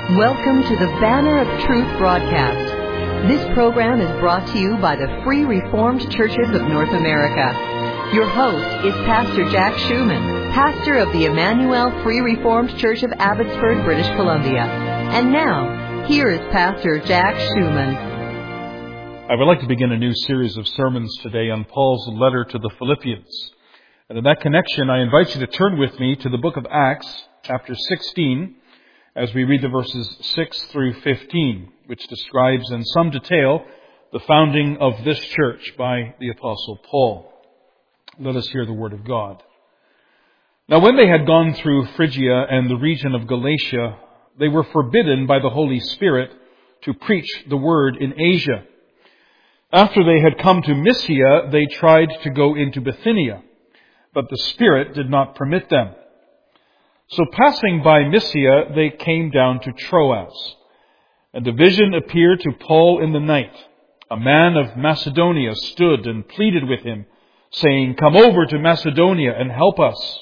Welcome to the Banner of Truth broadcast. This program is brought to you by the Free Reformed Churches of North America. Your host is Pastor Jack Schumann, pastor of the Emmanuel Free Reformed Church of Abbotsford, British Columbia. And now, here is Pastor Jack Schumann. I would like to begin a new series of sermons today on Paul's letter to the Philippians. And in that connection, I invite you to turn with me to the book of Acts, chapter 16, as we read the verses 6 through 15, which describes in some detail the founding of this church by the Apostle Paul. Let us hear the word of God. Now, when they had gone through Phrygia and the region of Galatia, they were forbidden by the Holy Spirit to preach the word in Asia. After they had come to Mysia, they tried to go into Bithynia, but the Spirit did not permit them. So passing by Mysia, they came down to Troas. And a vision appeared to Paul in the night. A man of Macedonia stood and pleaded with him, saying, "Come over to Macedonia and help us."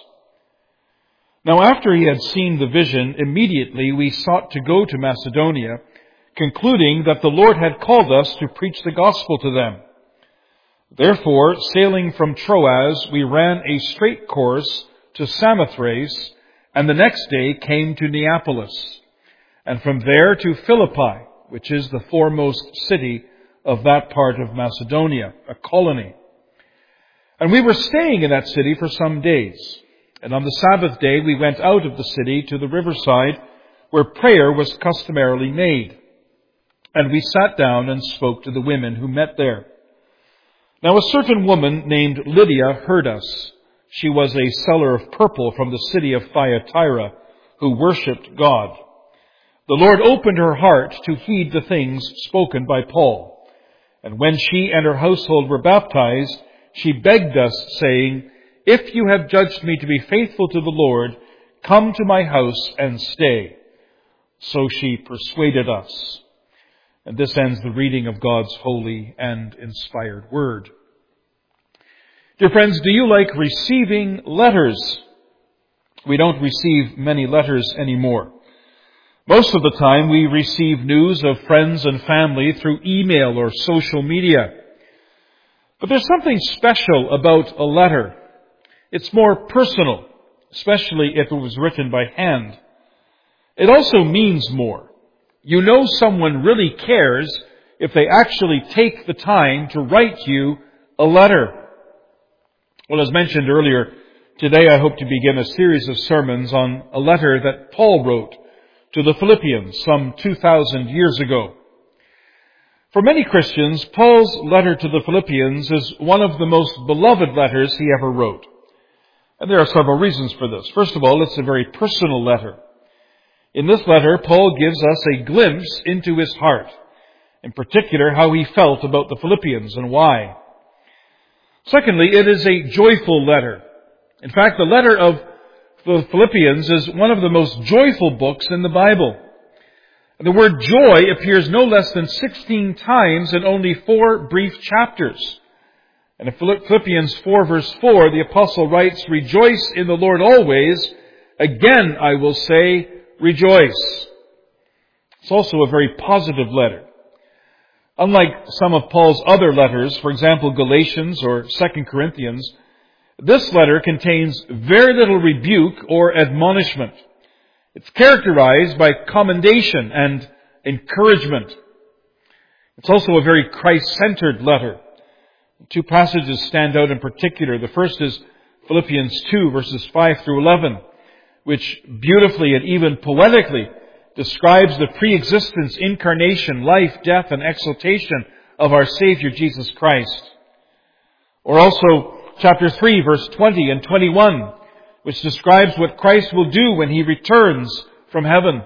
Now after he had seen the vision, immediately we sought to go to Macedonia, concluding that the Lord had called us to preach the gospel to them. Therefore, sailing from Troas, we ran a straight course to Samothrace, and the next day came to Neapolis, and from there to Philippi, which is the foremost city of that part of Macedonia, a colony. And we were staying in that city for some days. And on the Sabbath day we went out of the city to the riverside, where prayer was customarily made. And we sat down and spoke to the women who met there. Now a certain woman named Lydia heard us. She was a seller of purple from the city of Thyatira, who worshipped God. The Lord opened her heart to heed the things spoken by Paul. And when she and her household were baptized, she begged us, saying, "If you have judged me to be faithful to the Lord, come to my house and stay." So she persuaded us. And this ends the reading of God's holy and inspired word. Dear friends, do you like receiving letters? We don't receive many letters anymore. Most of the time we receive news of friends and family through email or social media. But there's something special about a letter. It's more personal, especially if it was written by hand. It also means more. You know someone really cares if they actually take the time to write you a letter. Well, as mentioned earlier, today I hope to begin a series of sermons on a letter that Paul wrote to the Philippians some 2,000 years ago. For many Christians, Paul's letter to the Philippians is one of the most beloved letters he ever wrote. And there are several reasons for this. First of all, it's a very personal letter. In this letter, Paul gives us a glimpse into his heart, in particular how he felt about the Philippians and why. Secondly, it is a joyful letter. In fact, the letter of the Philippians is one of the most joyful books in the Bible. The word joy appears no less than 16 times in only 4 brief chapters. And in Philippians 4 verse 4, the apostle writes, "Rejoice in the Lord always. Again, I will say, rejoice." It's also a very positive letter. Unlike some of Paul's other letters, for example, Galatians or 2 Corinthians, this letter contains very little rebuke or admonishment. It's characterized by commendation and encouragement. It's also a very Christ-centered letter. 2 passages stand out in particular. The first is Philippians 2, verses 5 through 11, which beautifully and even poetically describes the pre-existence, incarnation, life, death, and exaltation of our Savior Jesus Christ. Or also chapter 3, verse 20 and 21, which describes what Christ will do when He returns from heaven.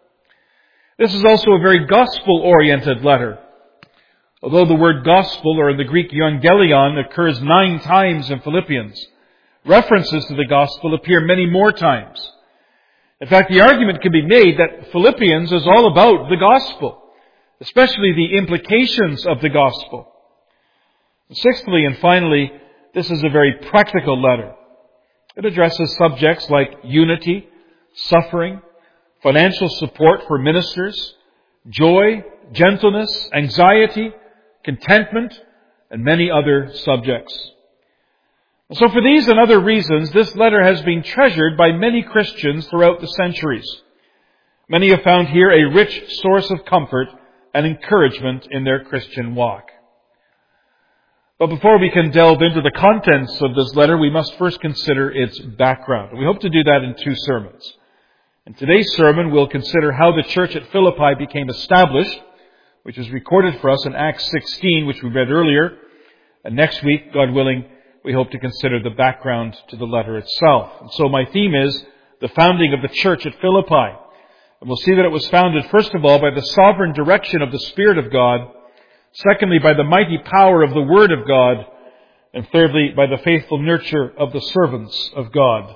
This is also a very gospel-oriented letter. Although the word gospel, or in the Greek euangelion, occurs 9 times in Philippians, references to the gospel appear many more times. In fact, the argument can be made that Philippians is all about the gospel, especially the implications of the gospel. And sixthly and finally, this is a very practical letter. It addresses subjects like unity, suffering, financial support for ministers, joy, gentleness, anxiety, contentment, and many other subjects. So for these and other reasons, this letter has been treasured by many Christians throughout the centuries. Many have found here a rich source of comfort and encouragement in their Christian walk. But before we can delve into the contents of this letter, we must first consider its background. We hope to do that in 2 sermons. In today's sermon, we'll consider how the church at Philippi became established, which is recorded for us in Acts 16, which we read earlier. And next week, God willing, we hope to consider the background to the letter itself. And so my theme is the founding of the church at Philippi. And we'll see that it was founded, first of all, by the sovereign direction of the Spirit of God. Secondly, by the mighty power of the Word of God. And thirdly, by the faithful nurture of the servants of God.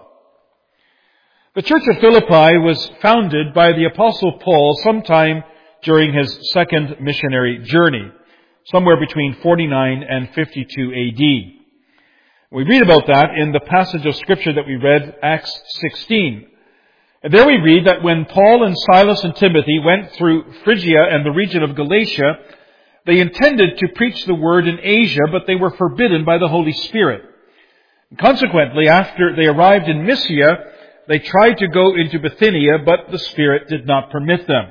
The church at Philippi was founded by the Apostle Paul sometime during his second missionary journey, somewhere between 49 and 52 A.D. We read about that in the passage of Scripture that we read, Acts 16. And there we read that when Paul and Silas and Timothy went through Phrygia and the region of Galatia, they intended to preach the word in Asia, but they were forbidden by the Holy Spirit. And consequently, after they arrived in Mysia, they tried to go into Bithynia, but the Spirit did not permit them.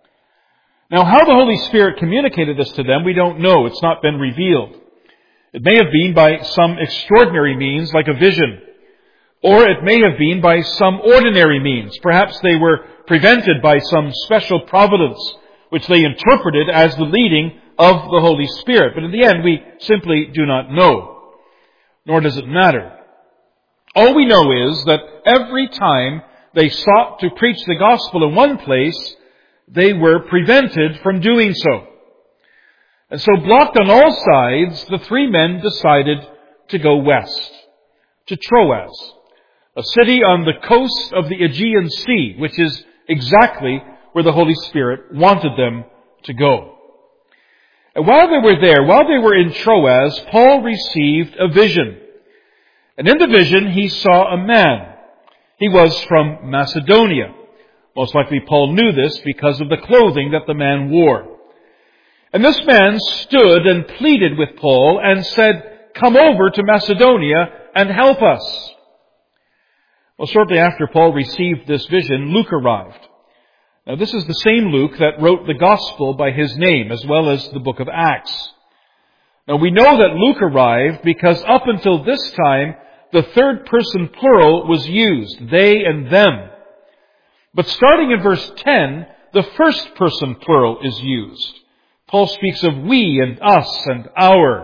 Now, how the Holy Spirit communicated this to them, we don't know. It's not been revealed. It may have been by some extraordinary means, like a vision. Or it may have been by some ordinary means. Perhaps they were prevented by some special providence, which they interpreted as the leading of the Holy Spirit. But in the end, we simply do not know. Nor does it matter. All we know is that every time they sought to preach the gospel in one place, they were prevented from doing so. And so, blocked on all sides, the 3 men decided to go west, to Troas, a city on the coast of the Aegean Sea, which is exactly where the Holy Spirit wanted them to go. And while they were there, while they were in Troas, Paul received a vision. And in the vision, he saw a man. He was from Macedonia. Most likely Paul knew this because of the clothing that the man wore. And this man stood and pleaded with Paul and said, "Come over to Macedonia and help us." Well, shortly after Paul received this vision, Luke arrived. Now, this is the same Luke that wrote the gospel by his name, as well as the book of Acts. Now, we know that Luke arrived because up until this time, the third person plural was used, they and them. But starting in verse 10, the first person plural is used. Paul speaks of we and us and our.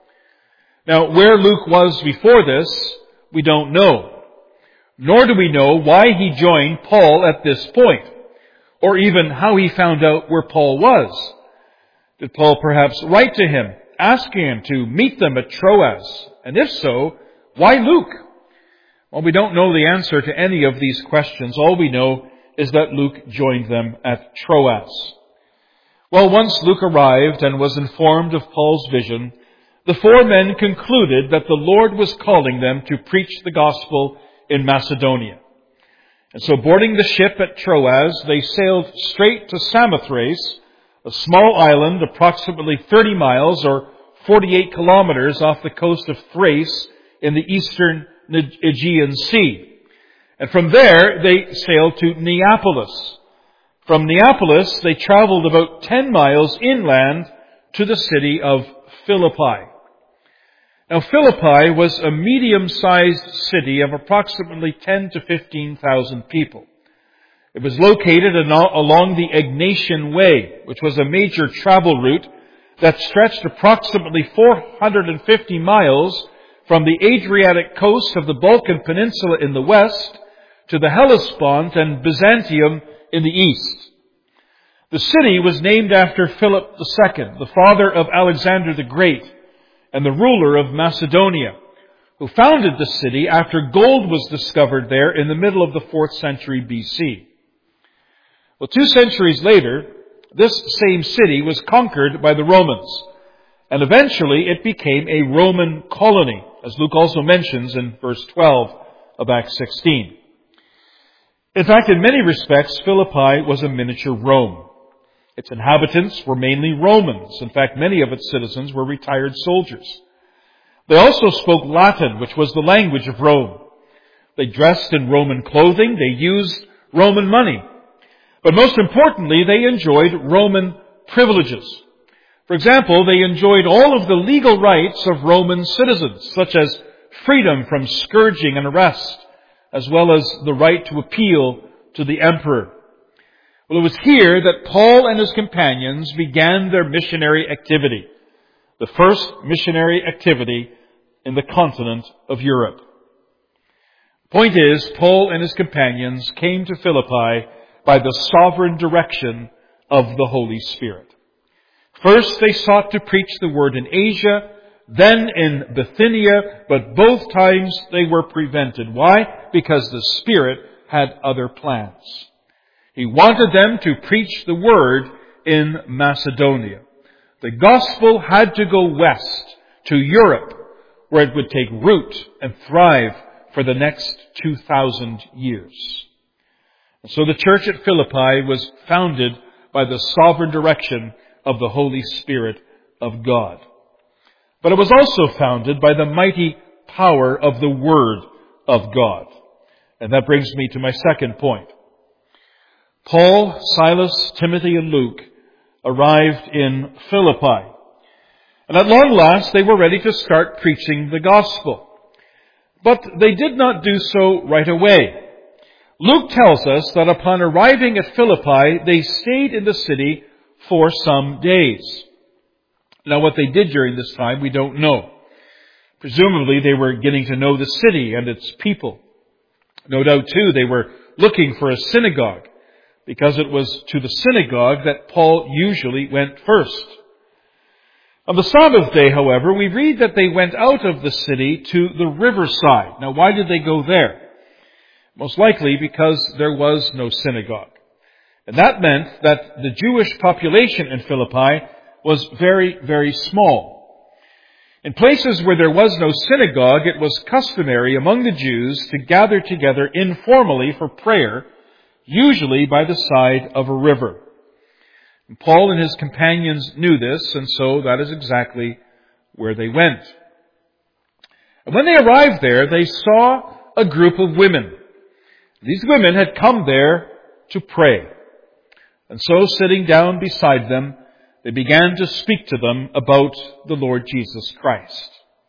Now, where Luke was before this, we don't know. Nor do we know why he joined Paul at this point, or even how he found out where Paul was. Did Paul perhaps write to him, asking him to meet them at Troas? And if so, why Luke? Well, we don't know the answer to any of these questions. All we know is that Luke joined them at Troas. Well, once Luke arrived and was informed of Paul's vision, the 4 men concluded that the Lord was calling them to preach the gospel in Macedonia. And so boarding the ship at Troas, they sailed straight to Samothrace, a small island approximately 30 miles or 48 kilometers off the coast of Thrace in the eastern Aegean Sea. And from there, they sailed to Neapolis. From Neapolis, they traveled about 10 miles inland to the city of Philippi. Now, Philippi was a medium-sized city of approximately 10 to 15,000 people. It was located along the Egnatian Way, which was a major travel route that stretched approximately 450 miles from the Adriatic coast of the Balkan Peninsula in the west to the Hellespont and Byzantium in the east. The city was named after Philip II, the father of Alexander the Great and the ruler of Macedonia, who founded the city after gold was discovered there in the middle of the 4th century BC. Well, 2 centuries later, this same city was conquered by the Romans, and eventually it became a Roman colony, as Luke also mentions in verse 12 of Acts 16. In fact, in many respects, Philippi was a miniature Rome. Its inhabitants were mainly Romans. In fact, many of its citizens were retired soldiers. They also spoke Latin, which was the language of Rome. They dressed in Roman clothing. They used Roman money. But most importantly, they enjoyed Roman privileges. For example, they enjoyed all of the legal rights of Roman citizens, such as freedom from scourging and arrest, as well as the right to appeal to the emperor. Well, it was here that Paul and his companions began their missionary activity, the first missionary activity in the continent of Europe. Point is, Paul and his companions came to Philippi by the sovereign direction of the Holy Spirit. First, they sought to preach the word in Asia, then in Bithynia, but both times they were prevented. Why? Because the Spirit had other plans. He wanted them to preach the word in Macedonia. The gospel had to go west to Europe, where it would take root and thrive for the next 2,000 years. And so the church at Philippi was founded by the sovereign direction of the Holy Spirit of God. But it was also founded by the mighty power of the Word of God. And that brings me to my second point. Paul, Silas, Timothy, and Luke arrived in Philippi. And at long last, they were ready to start preaching the gospel. But they did not do so right away. Luke tells us that upon arriving at Philippi, they stayed in the city for some days. Now, what they did during this time, we don't know. Presumably, they were getting to know the city and its people. No doubt, too, they were looking for a synagogue, because it was to the synagogue that Paul usually went first. On the Sabbath day, however, we read that they went out of the city to the riverside. Now, why did they go there? Most likely because there was no synagogue. And that meant that the Jewish population in Philippi was very, very small. In places where there was no synagogue, it was customary among the Jews to gather together informally for prayer, usually by the side of a river. And Paul and his companions knew this, and so that is exactly where they went. And when they arrived there, they saw a group of women. These women had come there to pray. And so, sitting down beside them, they began to speak to them about the Lord Jesus Christ.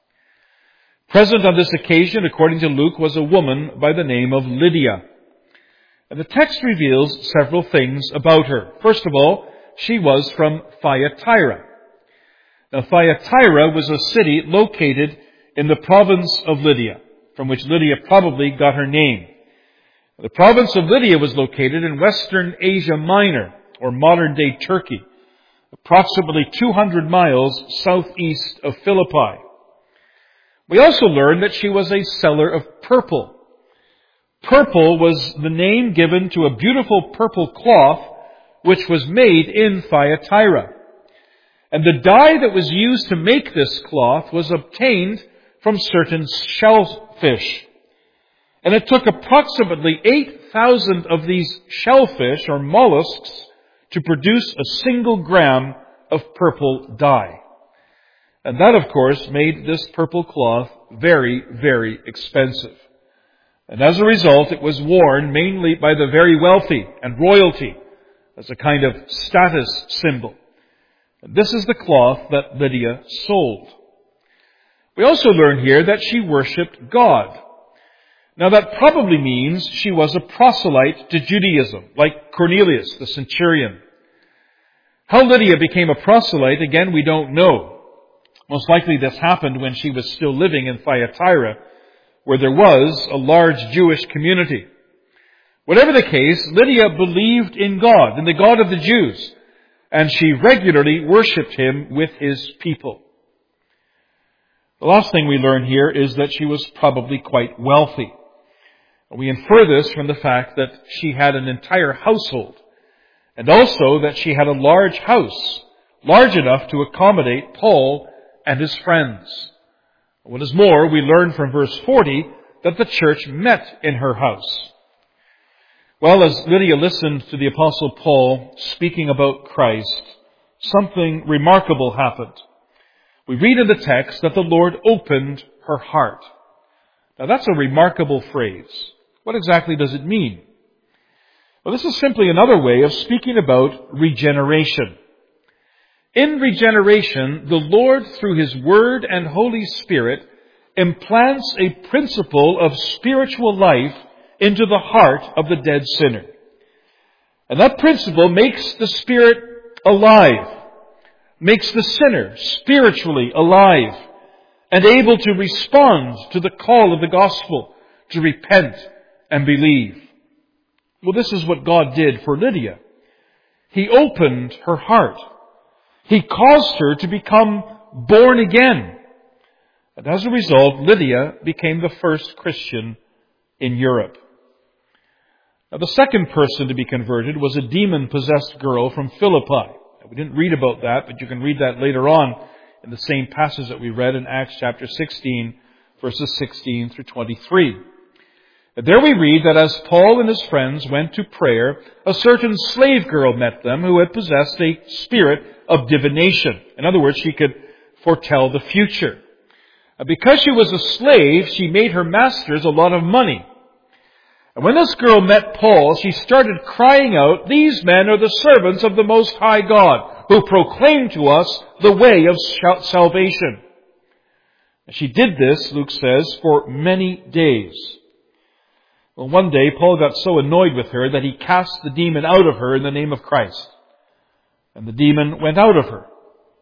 Present on this occasion, according to Luke, was a woman by the name of Lydia. And the text reveals several things about her. First of all, she was from Thyatira. Now, Thyatira was a city located in the province of Lydia, from which Lydia probably got her name. The province of Lydia was located in western Asia Minor, or modern-day Turkey, approximately 200 miles southeast of Philippi. We also learned that she was a seller of purple. Purple was the name given to a beautiful purple cloth which was made in Thyatira. And the dye that was used to make this cloth was obtained from certain shellfish. And it took approximately 8,000 of these shellfish or mollusks to produce a single gram of purple dye. And that, of course, made this purple cloth very, very expensive. And as a result, it was worn mainly by the very wealthy and royalty as a kind of status symbol. And this is the cloth that Lydia sold. We also learn here that she worshipped God. Now that probably means she was a proselyte to Judaism, like Cornelius, the centurion. How Lydia became a proselyte, again, we don't know. Most likely this happened when she was still living in Thyatira, where there was a large Jewish community. Whatever the case, Lydia believed in God, in the God of the Jews, and she regularly worshipped Him with His people. The last thing we learn here is that she was probably quite wealthy. We infer this from the fact that she had an entire household, and also that she had a large house, large enough to accommodate Paul and his friends. What is more, we learn from verse 40 that the church met in her house. Well, as Lydia listened to the Apostle Paul speaking about Christ, something remarkable happened. We read in the text that the Lord opened her heart. Now that's a remarkable phrase. What exactly does it mean? Well, this is simply another way of speaking about regeneration. In regeneration, the Lord, through His Word and Holy Spirit, implants a principle of spiritual life into the heart of the dead sinner. And that principle makes the spirit alive, makes the sinner spiritually alive, and able to respond to the call of the gospel, to repent and believe. Well, this is what God did for Lydia. He opened her heart. He caused her to become born again. And as a result, Lydia became the first Christian in Europe. Now, the second person to be converted was a demon-possessed girl from Philippi. We didn't read about that, but you can read that later on in the same passage that we read in Acts chapter 16, verses 16 through 23. And there we read that as Paul and his friends went to prayer, a certain slave girl met them who had possessed a spirit of divination. In other words, she could foretell the future. Because she was a slave, she made her masters a lot of money. And when this girl met Paul, she started crying out, "These men are the servants of the Most High God, who proclaim to us the way of salvation." And she did this, Luke says, for many days. Well, one day, Paul got so annoyed with her that he cast the demon out of her in the name of Christ. And the demon went out of her.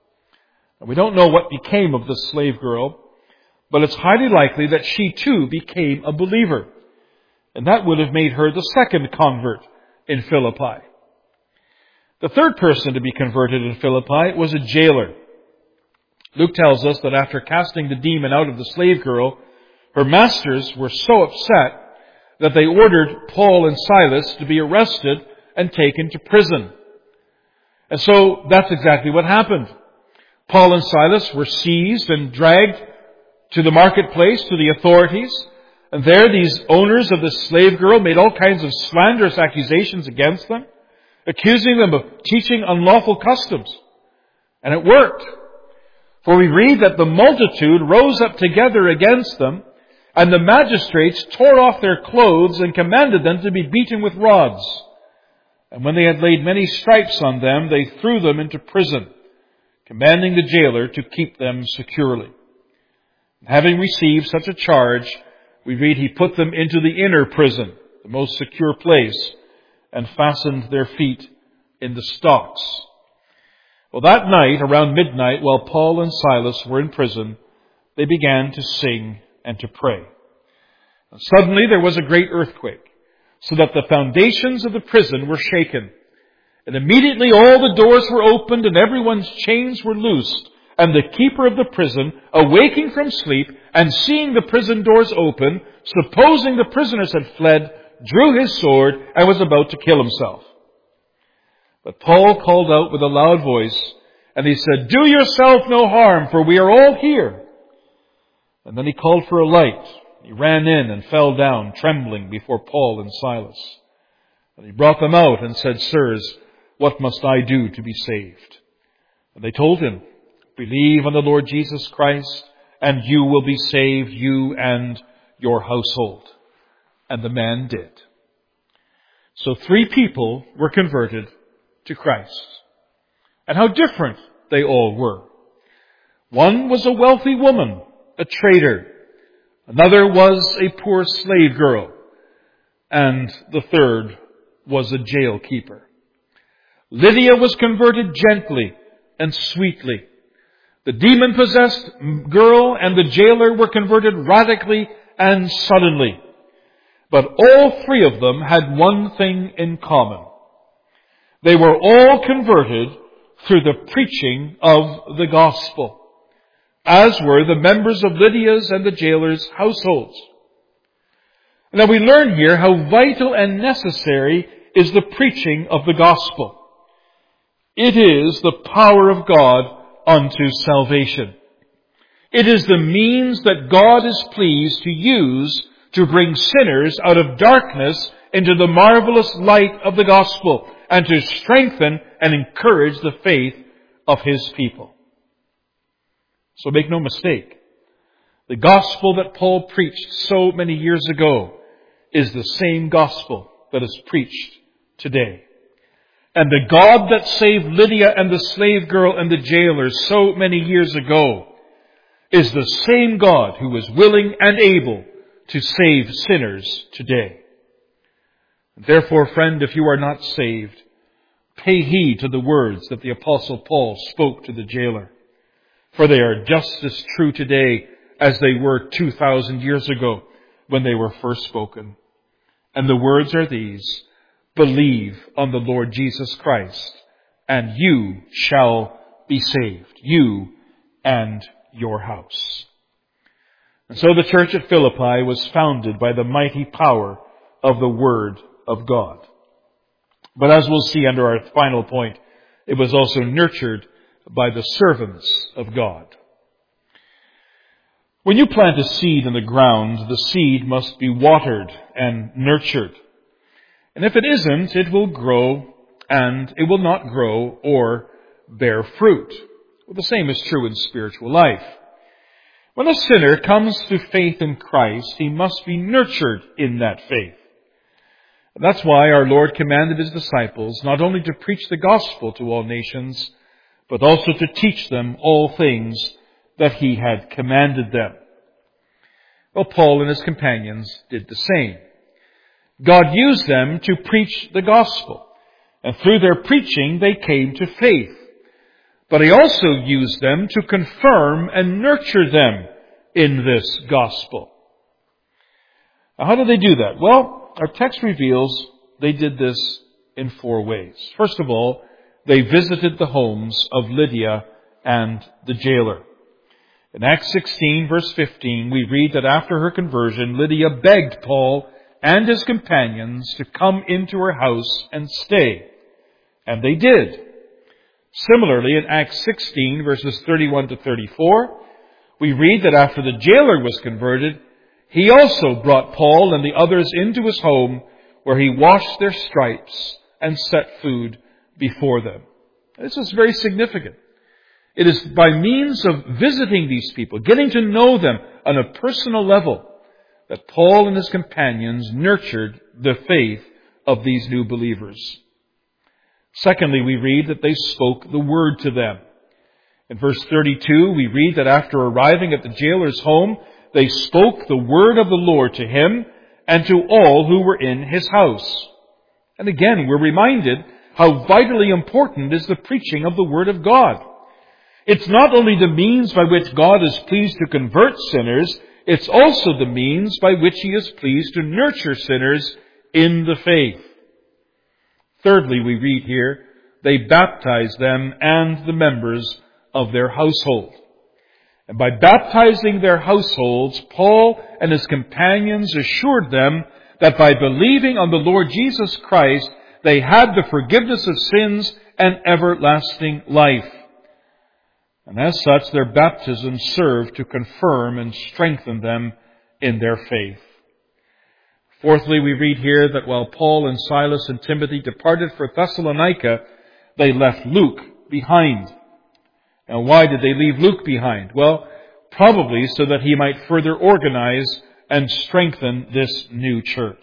And we don't know what became of this slave girl, but it's highly likely that she too became a believer. And that would have made her the second convert in Philippi. The third person to be converted in Philippi was a jailer. Luke tells us that after casting the demon out of the slave girl, her masters were so upset that they ordered Paul and Silas to be arrested and taken to prison. And so that's exactly what happened. Paul and Silas were seized and dragged to the marketplace, to the authorities. And there these owners of the slave girl made all kinds of slanderous accusations against them, accusing them of teaching unlawful customs. And it worked. For we read that the multitude rose up together against them, and the magistrates tore off their clothes and commanded them to be beaten with rods. And when they had laid many stripes on them, they threw them into prison, commanding the jailer to keep them securely. Having received such a charge, we read he put them into the inner prison, the most secure place, and fastened their feet in the stocks. Well, that night, around midnight, while Paul and Silas were in prison, they began to sing and to pray. And suddenly there was a great earthquake, so that the foundations of the prison were shaken. And immediately all the doors were opened and everyone's chains were loosed. And the keeper of the prison, awaking from sleep and seeing the prison doors open, supposing the prisoners had fled, drew his sword and was about to kill himself. But Paul called out with a loud voice, and he said, "Do yourself no harm, for we are all here." And then he called for a light. He ran in and fell down, trembling before Paul and Silas. And he brought them out and said, "Sirs, what must I do to be saved?" And they told him, "Believe on the Lord Jesus Christ, and you will be saved, you and your household." And the man did. So 3 people were converted to Christ. And how different they all were. One was a wealthy woman, a trader. Another was a poor slave girl. And the third was a jail keeper. Lydia was converted gently and sweetly. The demon-possessed girl and the jailer were converted radically and suddenly. But all 3 of them had one thing in common. They were all converted through the preaching of the gospel, as were the members of Lydia's and the jailer's households. Now we learn here how vital and necessary is the preaching of the gospel. It is the power of God unto salvation. It is the means that God is pleased to use to bring sinners out of darkness into the marvelous light of the gospel and to strengthen and encourage the faith of His people. So make no mistake, the gospel that Paul preached so many years ago is the same gospel that is preached today. And the God that saved Lydia and the slave girl and the jailer so many years ago is the same God who is willing and able to save sinners today. Therefore, friend, if you are not saved, pay heed to the words that the Apostle Paul spoke to the jailer, for they are just as true today as they were 2,000 years ago when they were first spoken. And the words are these: believe on the Lord Jesus Christ, and you shall be saved, you and your house. And so the church at Philippi was founded by the mighty power of the Word of God. But as we'll see under our final point, it was also nurtured by the servants of God. When you plant a seed in the ground, the seed must be watered and nurtured. And if it isn't, it will grow, and it will not grow or bear fruit. Well, the same is true in spiritual life. When a sinner comes to faith in Christ, he must be nurtured in that faith. And that's why our Lord commanded His disciples not only to preach the gospel to all nations, but also to teach them all things that He had commanded them. Well, Paul and his companions did the same. God used them to preach the gospel, and through their preaching they came to faith. But He also used them to confirm and nurture them in this gospel. Now, how did they do that? Well, our text reveals they did this in 4 ways. First of all, they visited the homes of Lydia and the jailer. In Acts 16, verse 15, we read that after her conversion, Lydia begged Paul and his companions to come into her house and stay. And they did. Similarly, in Acts 16, verses 31 to 34, we read that after the jailer was converted, he also brought Paul and the others into his home, where he washed their stripes and set food before them. This is very significant. It is by means of visiting these people, getting to know them on a personal level, that Paul and his companions nurtured the faith of these new believers. Secondly, we read that they spoke the word to them. In verse 32, we read that after arriving at the jailer's home, they spoke the word of the Lord to him and to all who were in his house. And again, we're reminded how vitally important is the preaching of the Word of God. It's not only the means by which God is pleased to convert sinners, it's also the means by which He is pleased to nurture sinners in the faith. Thirdly, we read here, they baptized them and the members of their household. And by baptizing their households, Paul and his companions assured them that by believing on the Lord Jesus Christ, they had the forgiveness of sins and everlasting life. And as such, their baptism served to confirm and strengthen them in their faith. Fourthly, we read here that while Paul and Silas and Timothy departed for Thessalonica, they left Luke behind. Now, why did they leave Luke behind? Well, probably so that he might further organize and strengthen this new church.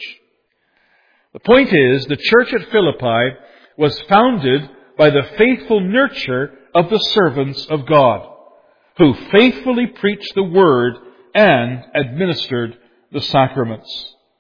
The point is, the church at Philippi was founded by the faithful nurture of the servants of God, who faithfully preached the Word and administered the sacraments.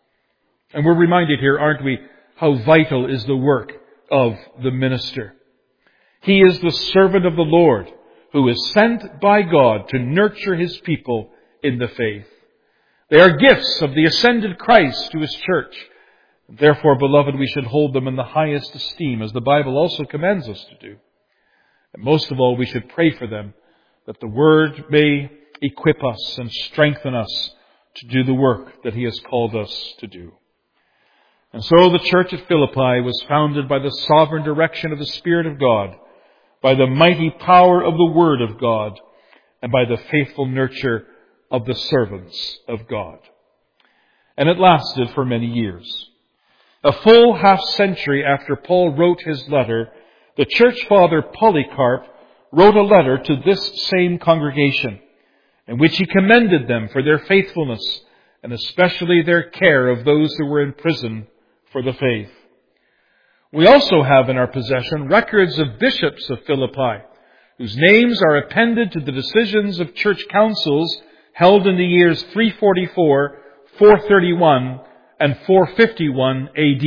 And we're reminded here, aren't we, how vital is the work of the minister. He is the servant of the Lord, who is sent by God to nurture His people in the faith. They are gifts of the ascended Christ to His church. Therefore, beloved, we should hold them in the highest esteem, as the Bible also commands us to do. And most of all, we should pray for them, that the Word may equip us and strengthen us to do the work that He has called us to do. And so the church at Philippi was founded by the sovereign direction of the Spirit of God, by the mighty power of the Word of God, and by the faithful nurture of the servants of God. And it lasted for many years. A full half-century after Paul wrote his letter, the church father Polycarp wrote a letter to this same congregation, in which he commended them for their faithfulness, and especially their care of those who were in prison for the faith. We also have in our possession records of bishops of Philippi, whose names are appended to the decisions of church councils held in the years 344, 431, and 451 AD.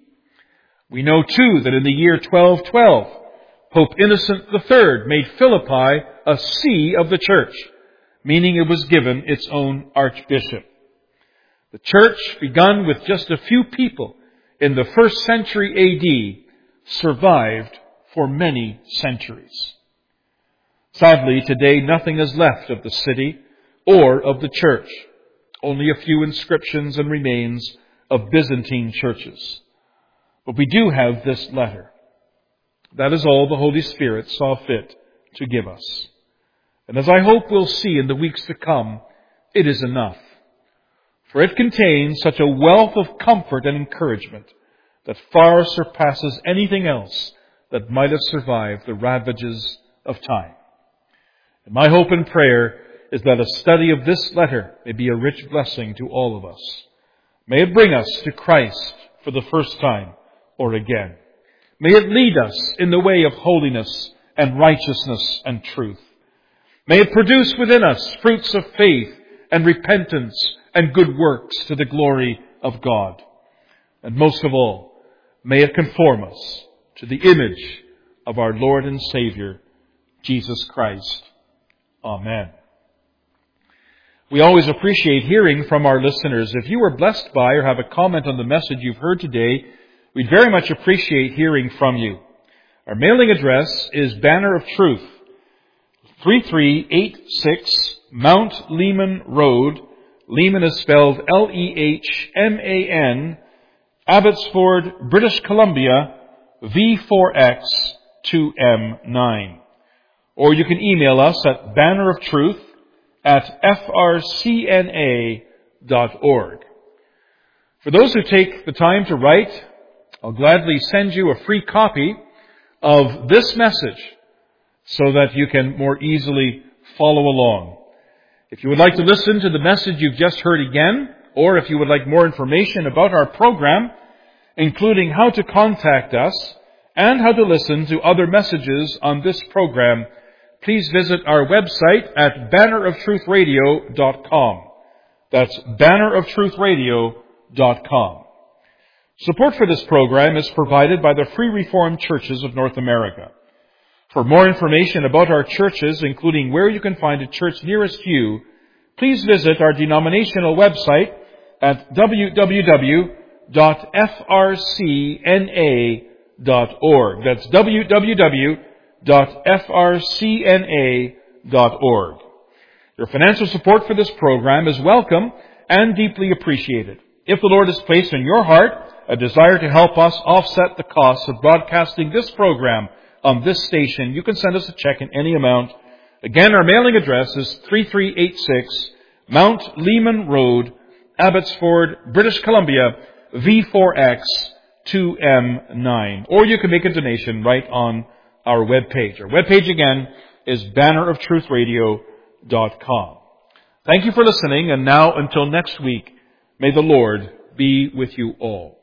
We know too that in the year 1212, Pope Innocent III made Philippi a see of the church, meaning it was given its own archbishop. The church, begun with just a few people in the 1st century AD, survived for many centuries. Sadly, today nothing is left of the city or of the church, only a few inscriptions and remains of Byzantine churches. But we do have this letter. That is all the Holy Spirit saw fit to give us. And as I hope we'll see in the weeks to come, it is enough. For it contains such a wealth of comfort and encouragement that far surpasses anything else that might have survived the ravages of time. And my hope and prayer is that a study of this letter may be a rich blessing to all of us. May it bring us to Christ for the first time or again. May it lead us in the way of holiness and righteousness and truth. May it produce within us fruits of faith and repentance and good works to the glory of God. And most of all, may it conform us to the image of our Lord and Savior, Jesus Christ. Amen. We always appreciate hearing from our listeners. If you were blessed by or have a comment on the message you've heard today, we'd very much appreciate hearing from you. Our mailing address is Banner of Truth, 3386 Mount Lehman Road. Lehman is spelled Lehman, Abbotsford, British Columbia, V4X 2M9. Or you can email us at banneroftruth@frcna.org. For those who take the time to write, I'll gladly send you a free copy of this message so that you can more easily follow along. If you would like to listen to the message you've just heard again, or if you would like more information about our program, including how to contact us and how to listen to other messages on this program, please visit our website at banneroftruthradio.com. That's banneroftruthradio.com. Support for this program is provided by the Free Reformed Churches of North America. For more information about our churches, including where you can find a church nearest you, please visit our denominational website at www.frcna.org. That's www.frcna.org. Your financial support for this program is welcome and deeply appreciated. If the Lord has placed in your heart a desire to help us offset the costs of broadcasting this program on this station, you can send us a check in any amount. Again, our mailing address is 3386 Mount Lehman Road, Abbotsford, British Columbia, V4X 2M9. Or you can make a donation right on our webpage. Our webpage again is banneroftruthradio.com. Thank you for listening, and now until next week, may the Lord be with you all.